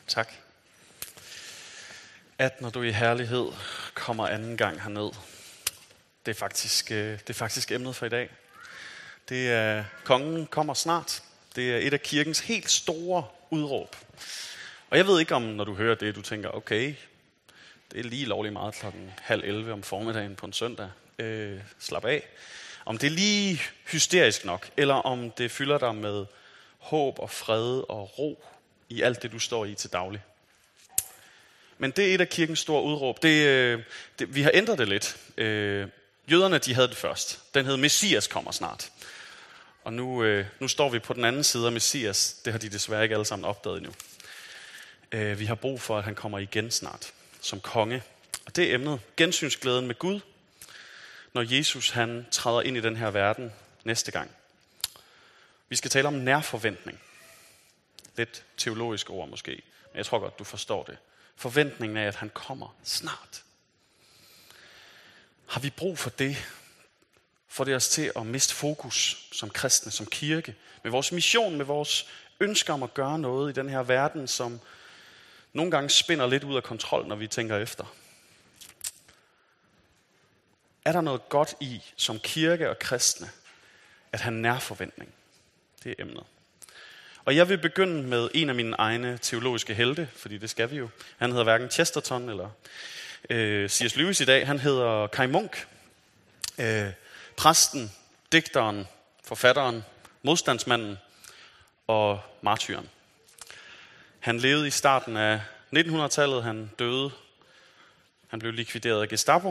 Tak. At når du i herlighed kommer anden gang herned, det er faktisk emnet for i dag. Det er, kongen kommer snart. Det er et af kirkens helt store udråb. Og jeg ved ikke om, når du hører det, du tænker, okay, det er lige lovligt meget 10:30 om formiddagen på en søndag. Slap af. Om det er lige hysterisk nok, eller om det fylder dig med håb og fred og ro i alt det, du står i til daglig. Men det er et af kirkens store udråb. Vi har ændret det lidt. Jøderne, de havde det først. Den hed Messias kommer snart. Og nu står vi på den anden side af Messias. Det har de desværre ikke alle sammen opdaget endnu. Vi har brug for, at han kommer igen snart som konge. Og det er emnet gensynsglæden med Gud, når Jesus han træder ind i den her verden næste gang. Vi skal tale om nærforventning. Lidt teologisk ord måske, men jeg tror godt, du forstår det. Forventningen af, at han kommer snart. Har vi brug for det? Får det os til at miste fokus som kristne, som kirke, med vores mission, med vores ønsker om at gøre noget i den her verden, som nogle gange spinder lidt ud af kontrol, når vi tænker efter. Er der noget godt i, som kirke og kristne, at have nærforventning? Det er emnet. Og jeg vil begynde med en af mine egne teologiske helte, fordi det skal vi jo. Han hedder hverken Chesterton eller C.S. Lewis i dag. Han hedder Kaj Munk. Præsten, digteren, forfatteren, modstandsmanden og martyren. Han levede i starten af 1900-tallet. Han døde. Han blev likvideret af Gestapo.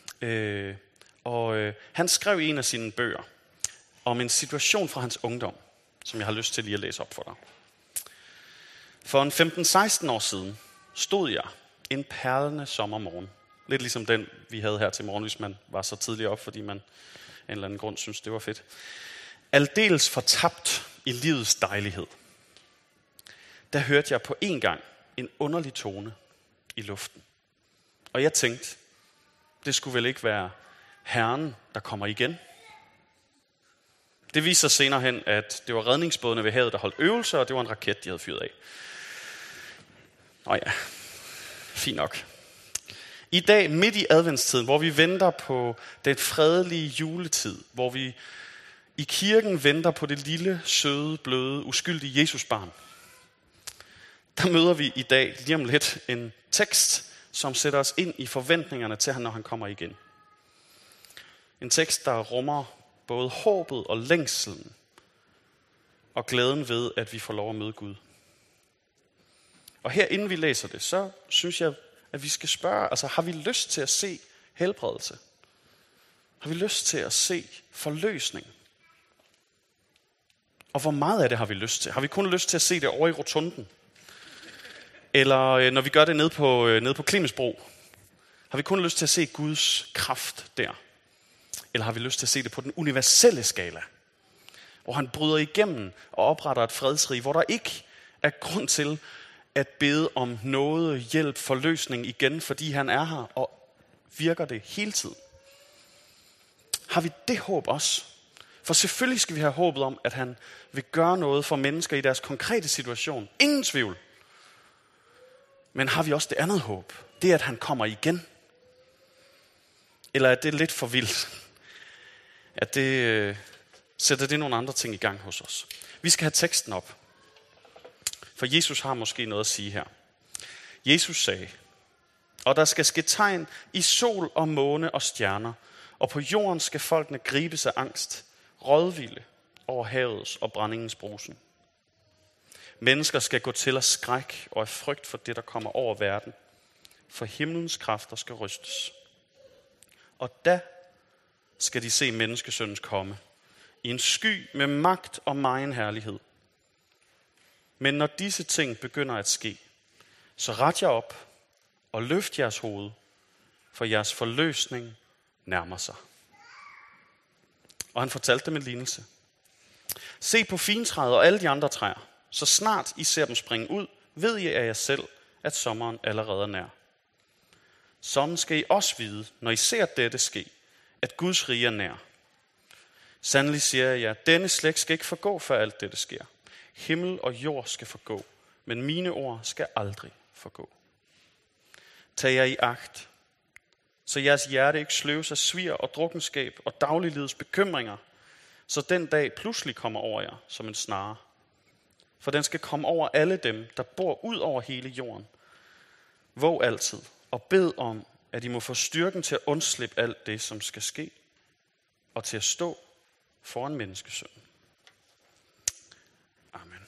Han skrev i en af sine bøger om en situation fra hans ungdom, som jeg har lyst til lige at læse op for dig. For en 15-16 år siden stod jeg en perlende sommermorgen. Lidt ligesom den, vi havde her til morgen, hvis man var så tidligt op, fordi man af en eller anden grund synes det var fedt. Aldeles fortabt i livets dejlighed. Der hørte jeg på en gang en underlig tone i luften. Og jeg tænkte, det skulle vel ikke være Herren, der kommer igen? Det viste sig senere hen, at det var redningsbådene ved havet, der holdt øvelser, og det var en raket, de havde fyret af. Nå ja, fint nok. I dag, midt i adventstiden, hvor vi venter på den fredelige juletid, hvor vi i kirken venter på det lille, søde, bløde, uskyldige Jesusbarn, der møder vi i dag lige om lidt en tekst, som sætter os ind i forventningerne til, når han kommer igen. En tekst, der rummer både håbet og længslen og glæden ved, at vi får lov at møde Gud. Og her inden vi læser det, så synes jeg, at vi skal spørge, altså har vi lyst til at se helbredelse? Har vi lyst til at se forløsning? Og hvor meget af det har vi lyst til? Har vi kun lyst til at se det over i rotunden? Eller når vi gør det nede på Clemensbro, har vi kun lyst til at se Guds kraft der? Eller har vi lyst til at se det på den universelle skala, hvor han bryder igennem og opretter et fredsrige, hvor der ikke er grund til at bede om noget, hjælp, forløsning igen, fordi han er her og virker det hele tiden? Har vi det håb også? For selvfølgelig skal vi have håbet om, at han vil gøre noget for mennesker i deres konkrete situation. Ingen tvivl. Men har vi også det andet håb? Det er, at han kommer igen. Eller er det lidt for vildt? At sætter det nogle andre ting i gang hos os. Vi skal have teksten op. For Jesus har måske noget at sige her. Jesus sagde, og der skal ske tegn i sol og måne og stjerner, og på jorden skal folkene gribes af angst, rådvilde over havets og brændingens brusen. Mennesker skal gå til af skræk og af frygt for det, der kommer over verden, for himlens kræfter skal rystes. Og da skal de se menneskesøndens komme i en sky med magt og megen herlighed. Men når disse ting begynder at ske, så ret jer op og løft jeres hoved, for jeres forløsning nærmer sig. Og han fortalte dem en lignelse. Se på fintræet og alle de andre træer. Så snart I ser dem springe ud, ved I af jer selv, at sommeren allerede er nær. Sådan skal I også vide, når I ser dette ske, at Guds rige er nær. Sandelig siger jeg jer, denne slægt skal ikke forgå, før alt dette sker. Himmel og jord skal forgå, men mine ord skal aldrig forgå. Tag jer i agt, så jeres hjerte ikke sløves af svir og drukkenskab og dagliglivets bekymringer, så den dag pludselig kommer over jer som en snare. For den skal komme over alle dem, der bor ud over hele jorden. Våg altid og bed om, at I må få styrken til at undslippe alt det, som skal ske, og til at stå foran menneskesønnen. Amen.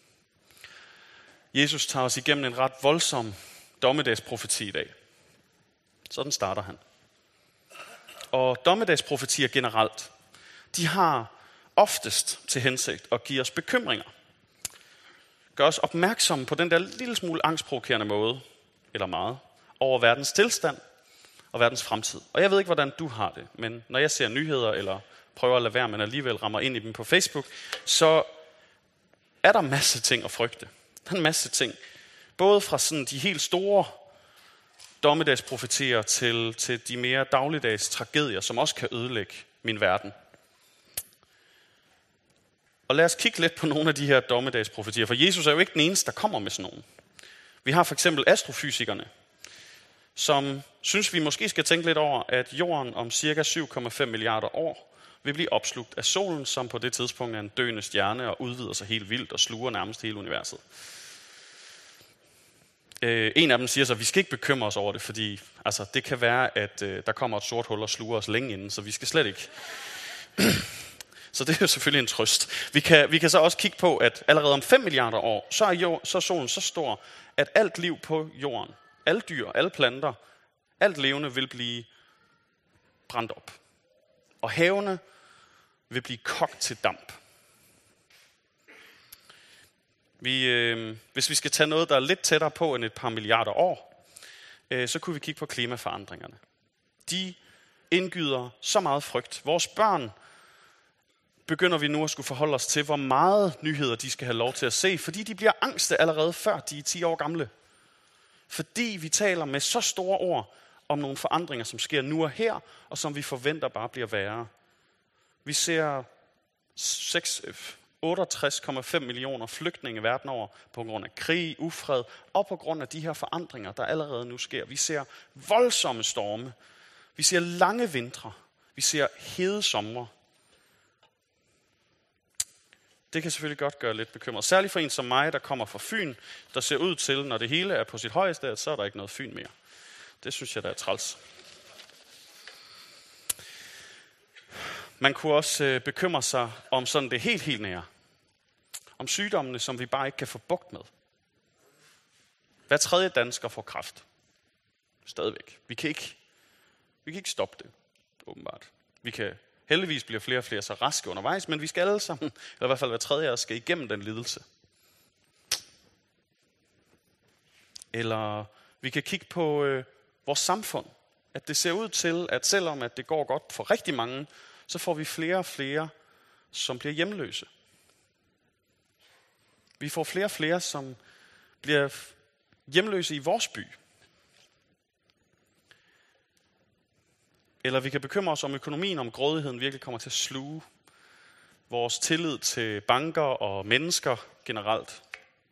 Jesus tager os igennem en ret voldsom dommedagsprofeti i dag. Sådan starter han. Og dommedagsprofetier generelt, de har oftest til hensigt at give os bekymringer. Gør os opmærksomme på den der lille smule angstprovokerende måde, eller meget, over verdens tilstand og verdens fremtid. Og jeg ved ikke, hvordan du har det, men når jeg ser nyheder, eller prøver at lade være, men alligevel rammer ind i dem på Facebook, så er der masse ting at frygte. Der er en masse ting. Både fra sådan de helt store dommedagsprofetier til de mere dagligdags tragedier, som også kan ødelægge min verden. Og lad os kigge lidt på nogle af de her dommedagsprofetier, for Jesus er jo ikke den eneste, der kommer med sådan nogle. Vi har for eksempel astrofysikerne, som synes, vi måske skal tænke lidt over, at jorden om cirka 7,5 milliarder år vil blive opslugt af solen, som på det tidspunkt er en døende stjerne og udvider sig helt vildt og sluger nærmest hele universet. En af dem siger så, at vi skal ikke bekymre os over det, fordi det kan være, at der kommer et sort hul og sluger os længe inden, så vi skal slet ikke. Så det er jo selvfølgelig en trøst. Vi kan så også kigge på, at allerede om 5 milliarder år, så er solen så stor, at alt liv på jorden, alle dyr, alle planter, alt levende vil blive brændt op. Og havene vil blive kogt til damp. Hvis vi skal tage noget, der er lidt tættere på end et par milliarder år, så kunne vi kigge på klimaforandringerne. De indgyder så meget frygt. Vores børn begynder vi nu at skulle forholde os til, hvor meget nyheder de skal have lov til at se, fordi de bliver angste allerede før de er 10 år gamle. Fordi vi taler med så store ord om nogle forandringer, som sker nu og her, og som vi forventer bare bliver værre. Vi ser 68,5 millioner flygtninge verden over på grund af krig, ufred og på grund af de her forandringer, der allerede nu sker. Vi ser voldsomme storme. Vi ser lange vintre. Vi ser hede somre. Det kan selvfølgelig godt gøre lidt bekymret. Særligt for en som mig, der kommer fra Fyn, der ser ud til, når det hele er på sit højeste, så er der ikke noget Fyn mere. Det synes jeg, der er træls. Man kunne også bekymre sig om sådan det helt nære. Om sygdommene, som vi bare ikke kan få bugt med. Hver tredje dansker får kræft. Stadigvæk. Vi kan ikke stoppe det, åbenbart. Vi kan heldigvis blive flere og flere så raske undervejs, men vi skal alle sammen, eller i hvert fald hver tredje af os, skal igennem den lidelse. Eller vi kan kigge på vores samfund. At det ser ud til, at selvom at det går godt for rigtig mange, så får vi flere og flere, som bliver hjemløse. Vi får flere og flere, som bliver hjemløse i vores by. Eller vi kan bekymre os om økonomien, om grådigheden virkelig kommer til at sluge vores tillid til banker og mennesker generelt.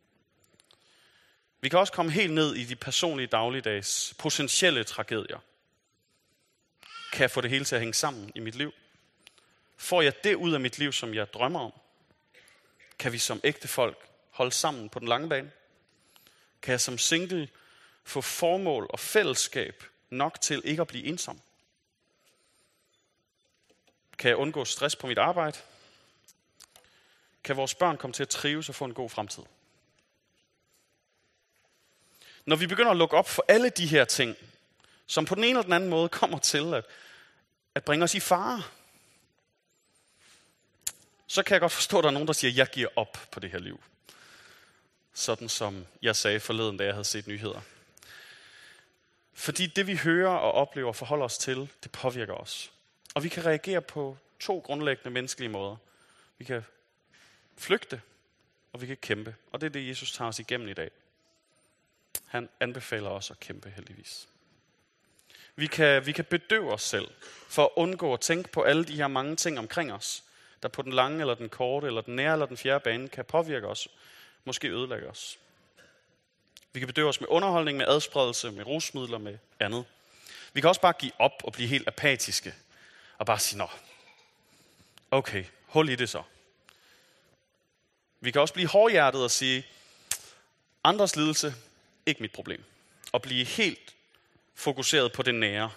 Vi kan også komme helt ned i de personlige dagligdags potentielle tragedier. Kan jeg få det hele til at hænge sammen i mit liv? Får jeg det ud af mit liv, som jeg drømmer om? Kan vi som ægte folk holde sammen på den lange bane? Kan jeg som single få formål og fællesskab nok til ikke at blive ensom? Kan jeg undgå stress på mit arbejde? Kan vores børn komme til at trives og få en god fremtid? Når vi begynder at lukke op for alle de her ting, som på den ene eller den anden måde kommer til at bringe os i fare, så kan jeg godt forstå, at der er nogen, der siger, at jeg giver op på det her liv. Sådan som jeg sagde forleden, da jeg havde set nyheder. Fordi det vi hører og oplever og forholder os til, det påvirker os. Og vi kan reagere på 2 grundlæggende menneskelige måder. Vi kan flygte, og vi kan kæmpe. Og det er det, Jesus tager os igennem i dag. Han anbefaler os at kæmpe, heldigvis. Vi kan bedøve os selv, for at undgå at tænke på alle de her mange ting omkring os, der på den lange eller den korte, eller den nære eller den fjerde bane, kan påvirke os, måske ødelægge os. Vi kan bedøve os med underholdning, med adspredelse, med rusmidler, med andet. Vi kan også bare give op og blive helt apatiske. Og bare sige, nå, okay, hul i det så. Vi kan også blive hårdhjertet og sige, andres lidelse, ikke mit problem. Og blive helt fokuseret på det nære.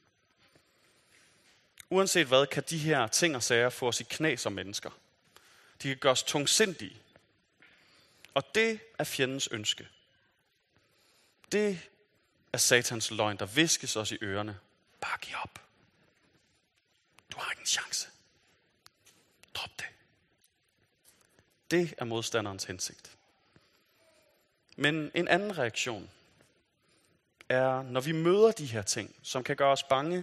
Uanset hvad, kan de her ting og sager få os i knæ som mennesker. De kan gøre os tungsindige. Og det er fjendens ønske. Det er satans løgn, der viskes os i ørerne. Bare giv op. Du har ikke en chance. Drop det. Det er modstanderens hensigt. Men en anden reaktion er, når vi møder de her ting, som kan gøre os bange,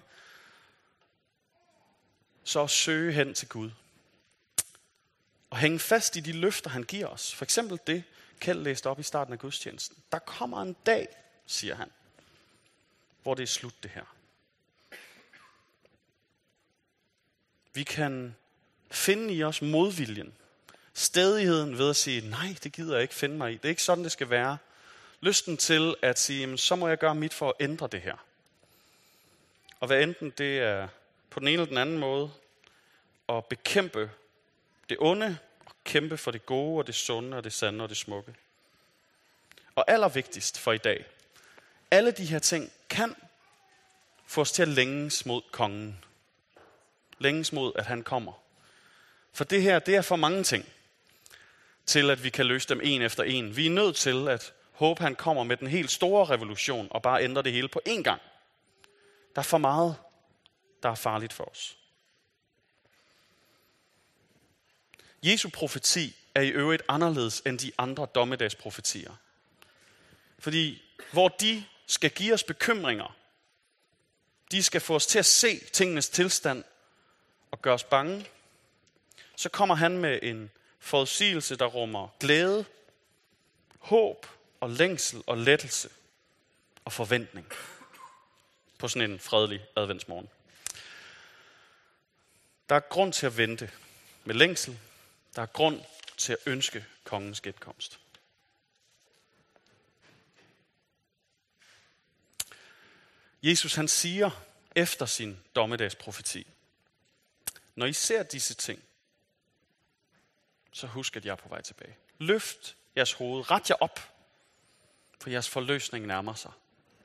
så at søge hen til Gud. Og hænge fast i de løfter, han giver os. For eksempel det, Kjeld læste op i starten af gudstjenesten. Der kommer en dag, siger han, hvor det er slut det her. Vi kan finde i os modviljen. Stædigheden ved at sige, nej, det gider jeg ikke finde mig i. Det er ikke sådan, det skal være. Lysten til at sige, så må jeg gøre mit for at ændre det her. Og hvad enten det er på den ene eller den anden måde, at bekæmpe det onde, og kæmpe for det gode, og det sunde, og det sande, og det smukke. Og allervigtigst for i dag, alle de her ting kan få os til at længes mod kongen. Længes mod, at han kommer. For det her, det er for mange ting, til at vi kan løse dem en efter en. Vi er nødt til at håbe, han kommer med den helt store revolution, og bare ændrer det hele på én gang. Der er for meget, der er farligt for os. Jesu profeti er i øvrigt anderledes end de andre dommedagsprofetier. Fordi hvor de skal give os bekymringer, de skal få os til at se tingenes tilstand og gøre os bange, så kommer han med en forudsigelse, der rummer glæde, håb og længsel og lettelse og forventning på sådan en fredelig adventsmorgen. Der er grund til at vente med længsel. Der er grund til at ønske kongens genkomst. Jesus han siger efter sin dommedagsprofeti, når I ser disse ting, så husk, at jeg er på vej tilbage. Løft jeres hoved, ret jer op, for jeres forløsning nærmer sig.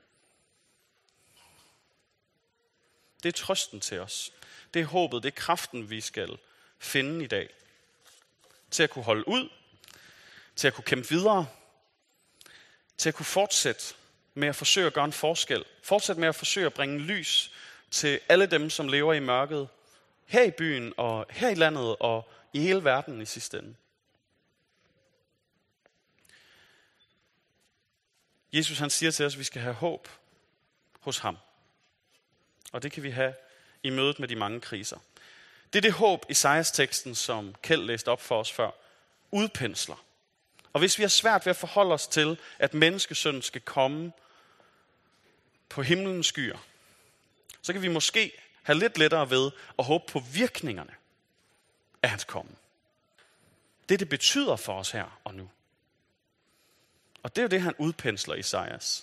Det er trøsten til os. Det er håbet, det er kraften, vi skal finde i dag. Til at kunne holde ud, til at kunne kæmpe videre, til at kunne fortsætte med at forsøge at gøre en forskel. Fortsætte med at forsøge at bringe lys til alle dem, som lever i mørket, her i byen og her i landet og i hele verden i sidste ende. Jesus han siger til os, at vi skal have håb hos ham. Og det kan vi have i mødet med de mange kriser. Det er det håb, Esajas-teksten, som Kjeld læste op for os før, udpensler. Og hvis vi har svært ved at forholde os til, at menneskesønnen skal komme på himlens skyer, så kan vi måske have lidt lettere ved at håbe på virkningerne af hans komme. Det betyder for os her og nu. Og det er jo det, han udpensler i Esajas.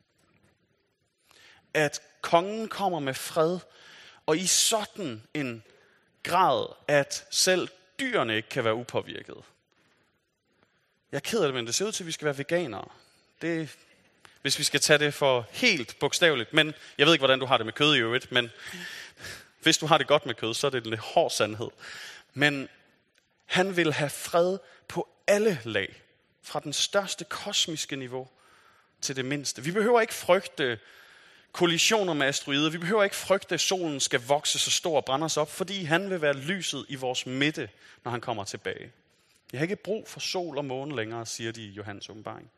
At kongen kommer med fred, og i sådan en grad, at selv dyrene ikke kan være upåvirket. Jeg er ked af det, men det ser ud til, at vi skal være veganere. Det, hvis vi skal tage det for helt bogstaveligt. Men jeg ved ikke, hvordan du har det med kød i øvrigt, men hvis du har det godt med kød, så er det en lidt hård sandhed. Men han vil have fred på alle lag. Fra den største kosmiske niveau til det mindste. Vi behøver ikke frygte kollisioner med asteroider. Vi behøver ikke frygte, at solen skal vokse så stor og brænde os op, fordi han vil være lyset i vores midte, når han kommer tilbage. Jeg har ikke brug for sol og måne længere, siger de i Johannes åbenbaring.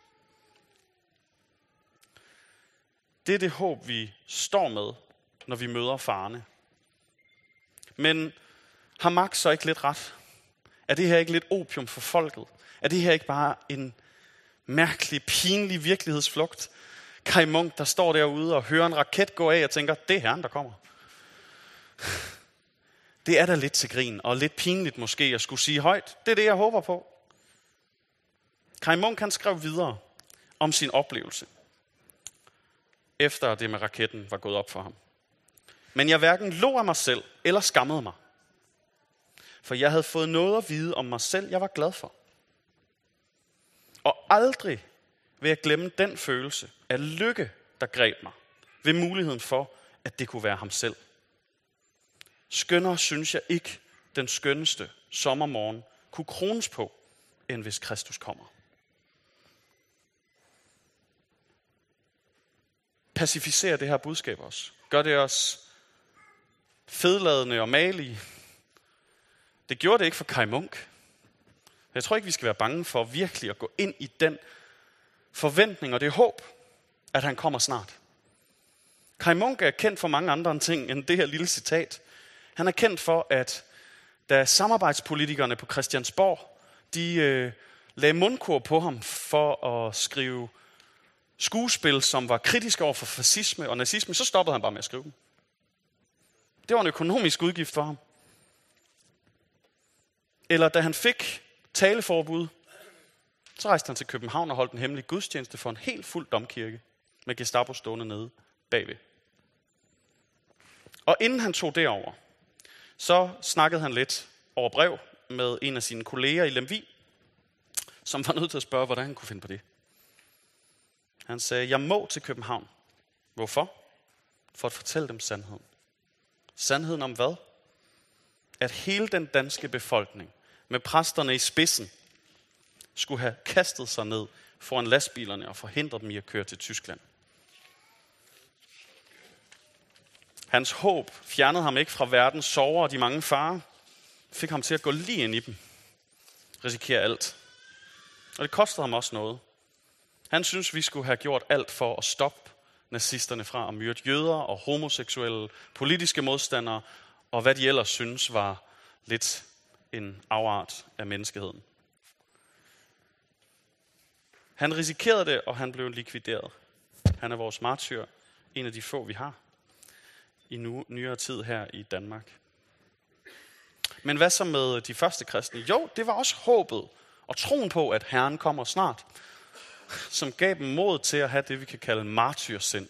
Det er det håb, vi står med, når vi møder farerne. Men har Max så ikke lidt ret? Er det her ikke lidt opium for folket? Er det her ikke bare en mærkelig, pinlig virkelighedsflugt? Kai Munk, der står derude og hører en raket gå af og tænker, det er Herren, der kommer. Det er da lidt til grin, og lidt pinligt måske at skulle sige højt. Det er det, jeg håber på. Kai Munk, han skrev videre om sin oplevelse, efter det med raketten var gået op for ham. Men jeg hverken lå af mig selv eller skammede mig. For jeg havde fået noget at vide om mig selv, jeg var glad for. Og aldrig vil jeg glemme den følelse af lykke, der greb mig, ved muligheden for, at det kunne være ham selv. Skønnere synes jeg ikke, den skønneste sommermorgen kunne krones på, end hvis Kristus kommer. Pacificerer det her budskab os? Gør det os fedladende og malige? Det gjorde det ikke for Kai Munk. Jeg tror ikke, vi skal være bange for virkelig at gå ind i den forventning og det håb, at han kommer snart. Kai Munk er kendt for mange andre ting end det her lille citat. Han er kendt for, at da samarbejdspolitikerne på Christiansborg, de lagde mundkur på ham for at skrive skuespil, som var kritiske over for fascisme og nazisme, så stoppede han bare med at skrive dem. Det var en økonomisk udgift for ham. Eller da han fik taleforbud, så rejste han til København og holdt en hemmelig gudstjeneste for en helt fuld domkirke med Gestapo stående nede bagved. Og inden han tog derover, så snakkede han lidt over brev med en af sine kolleger i Lemvig, som var nødt til at spørge, hvordan han kunne finde på det. Han sagde, jeg må til København. Hvorfor? For at fortælle dem sandheden. Sandheden om hvad? At hele den danske befolkning, med præsterne i spidsen, skulle have kastet sig ned foran lastbilerne og forhindret dem i at køre til Tyskland. Hans håb fjernede ham ikke fra verdens sorger og de mange farer, fik ham til at gå lige ind i dem. Risikere alt. Og det kostede ham også noget. Han synes, vi skulle have gjort alt for at stoppe nazisterne fra at myrde jøder og homoseksuelle, politiske modstandere, og hvad de ellers synes var lidt en afart af menneskeheden. Han risikerede det, og han blev likvideret. Han er vores martyr, en af de få, vi har i nyere tid her i Danmark. Men hvad så med de første kristne? Jo, det var også håbet og troen på, at Herren kommer snart, som gav dem mod til at have det, vi kan kalde martyrsind.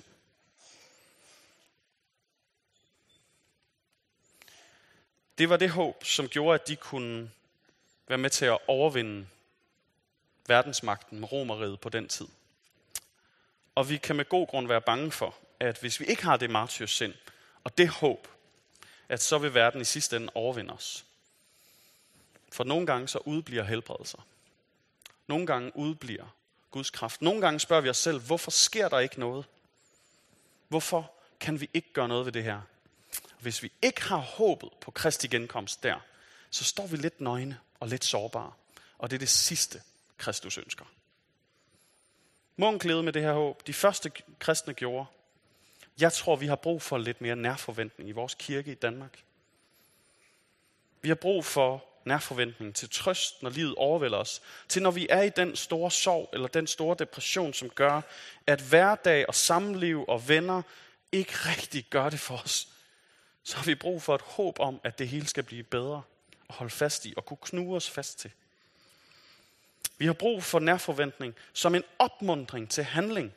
Det var det håb, som gjorde, at de kunne være med til at overvinde verdensmagten med Romerriget på den tid. Og vi kan med god grund være bange for, at hvis vi ikke har det martyrsind og det håb, at så vil verden i sidste ende overvinde os. For nogle gange så udbliver helbredelser. Nogle gange udbliver Guds kraft. Nogle gange spørger vi os selv, hvorfor sker der ikke noget? Hvorfor kan vi ikke gøre noget ved det her? Hvis vi ikke har håbet på Kristi genkomst der, så står vi lidt nøgne og lidt sårbare. Og det er det sidste, Kristus ønsker. Munk levede med det her håb. De første kristne gjorde. Jeg tror, vi har brug for lidt mere nærforventning i vores kirke i Danmark. Vi har brug for nærforventning til trøst, når livet overvælder os. Til når vi er i den store sorg eller den store depression, som gør, at hverdag og samliv og venner ikke rigtig gør det for os. Så har vi brug for et håb om, at det hele skal blive bedre og holde fast i og kunne knuge os fast til. Vi har brug for nærforventning som en opmuntring til handling.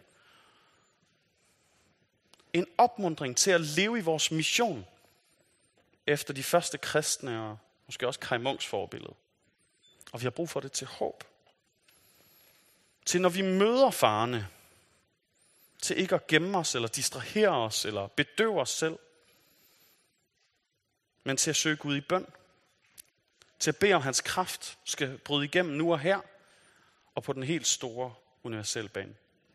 En opmuntring til at leve i vores mission efter de første kristne og måske også Kai Munks forbillede. Og vi har brug for det til håb. Til når vi møder farerne, til ikke at gemme os eller distrahere os eller bedøve os selv, men til at søge Gud i bøn. Til at bede om hans kraft skal bryde igennem nu og her og på den helt store universelle bane.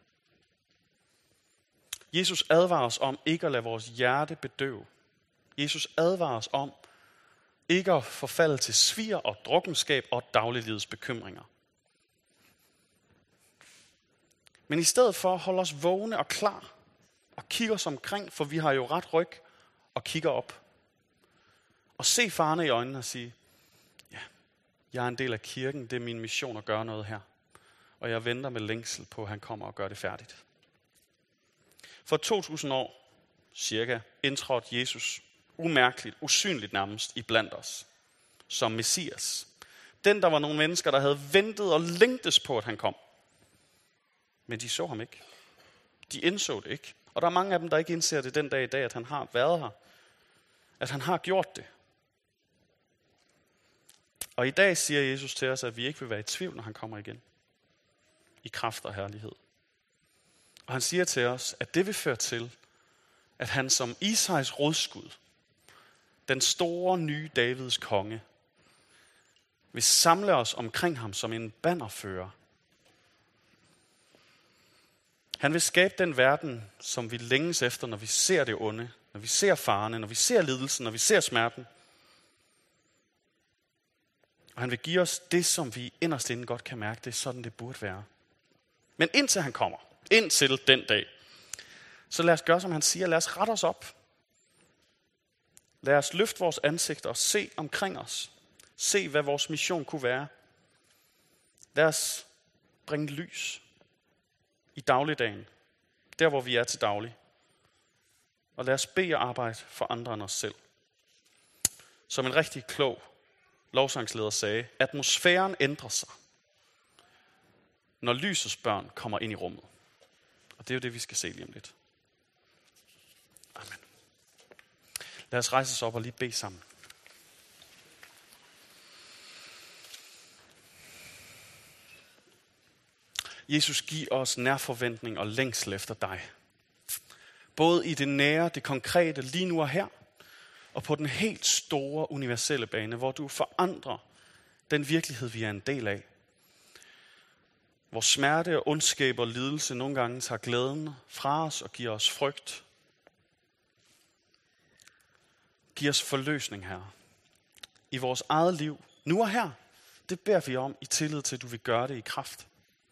Jesus advarer os om ikke at lade vores hjerte bedøve. Jesus advarer os om ikke at forfalde til svir og drukkenskab og dagliglivets bekymringer. Men i stedet for at holde os vågne og klar og kigge os omkring, for vi har jo ret ryg og kigger op. Og se farerne i øjnene og sige, ja, jeg er en del af kirken, det er min mission at gøre noget her. Og jeg venter med længsel på, at han kommer og gør det færdigt. For 2000 år, cirka, indtrådte Jesus umærkeligt, usynligt nærmest, iblandt os, som Messias. Den, der var nogle mennesker, der havde ventet og længtes på, at han kom. Men de så ham ikke. De indså det ikke. Og der er mange af dem, der ikke indser det den dag i dag, at han har været her. At han har gjort det. Og i dag siger Jesus til os, at vi ikke vil være i tvivl, når han kommer igen. I kraft og herlighed. Og han siger til os, at det vil føre til, at han som Isais rodskud, den store nye Davids konge, vil samle os omkring ham som en bannerfører. Han vil skabe den verden, som vi længes efter, når vi ser det onde, når vi ser farerne, når vi ser lidelsen, når vi ser smerten. Og han vil give os det, som vi inderst inde godt kan mærke, det er sådan, det burde være. Men indtil han kommer, indtil den dag, så lad os gøre, som han siger, lad os rette os op. Lad os løfte vores ansigter og se omkring os. Se, hvad vores mission kunne være. Lad os bringe lys i dagligdagen, der hvor vi er til daglig. Og lad os bede og arbejde for andre end os selv. Som en rigtig klog lovsangsleder sagde, atmosfæren ændrer sig, når lysets børn kommer ind i rummet. Og det er jo det, vi skal se lige om lidt. Amen. Lad os rejse os op og lige bede sammen. Jesus, giv os nærforventning og længsel efter dig. Både i det nære, det konkrete, lige nu og her, og på den helt store universelle bane, hvor du forandrer den virkelighed, vi er en del af. Hvor smerte og ondskab og lidelse nogle gange tager glæden fra os og giver os frygt. Giv os forløsning, Herre. I vores eget liv, nu og her, det beder vi om i tillid til, at du vil gøre det i kraft.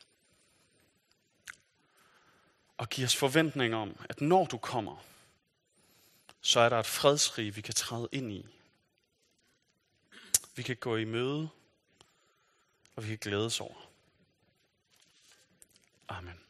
Og giv os forventning om, at når du kommer, så er der et fredsrige, vi kan træde ind i. Vi kan gå i møde, og vi kan glædes over. Amen.